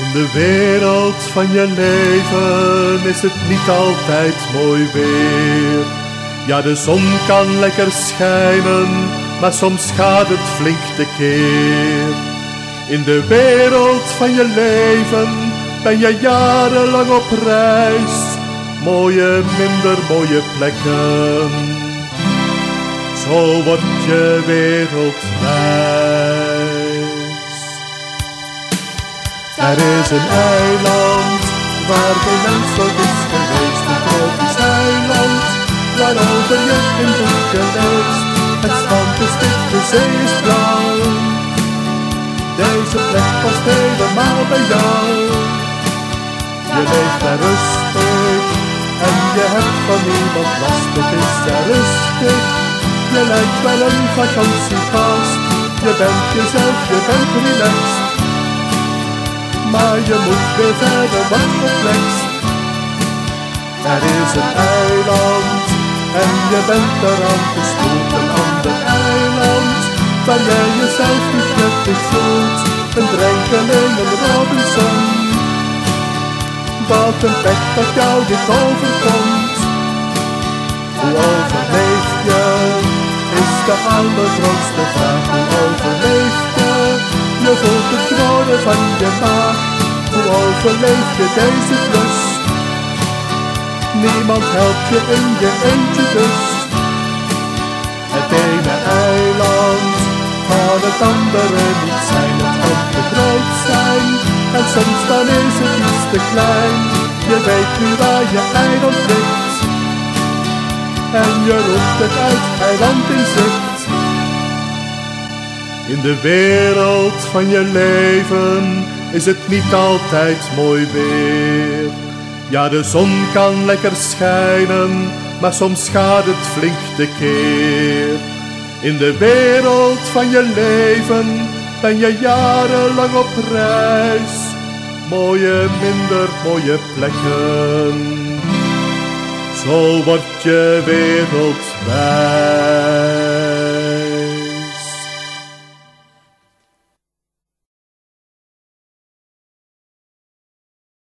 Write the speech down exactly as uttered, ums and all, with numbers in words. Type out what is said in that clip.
In de wereld van je leven is het niet altijd mooi weer. Ja, de zon kan lekker schijnen, maar soms gaat het flink tekeer. In de wereld van je leven ben je jarenlang op reis. Mooie, minder mooie plekken. Zo wordt je wereld wijs. Er is een eiland waar geen mens ooit is geweest. Een tropisch eiland waarover je in boeken leest. Het strand is wit, de zee is blauw. Deze plek past helemaal bij jou. Je leeft daar rustig en je hebt van niemand last. Het is daar rustig, je lijkt wel een vakantiegast. Je bent jezelf, je bent relaxed. Maar je moet weer verder wat verplext. Er is een eiland en je bent eraan gestoeld. Een ander eiland waar jij jezelf niet prettig voelt. Een drenkeling, een Robinson. Wat een pech dat jou dit overkomt. Hoe overleef je, is de allergrootste vraag. Hoe overleef je, je voelt het knorren van je maag. Hoe overleef je deze klus? Niemand helpt je in je eentje dus. Het ene eiland kan het andere niet zijn. Het kan te groot zijn en soms dan is het iets te klein. Je weet nu waar je eiland ligt en je roept het uit, eiland in zicht. In de wereld van je leven is het niet altijd mooi weer. Ja, de zon kan lekker schijnen, maar soms gaat het flink tekeer. In de wereld van je leven ben je jarenlang op reis. Mooie, minder mooie plekken. Zo wordt je wereld wijs.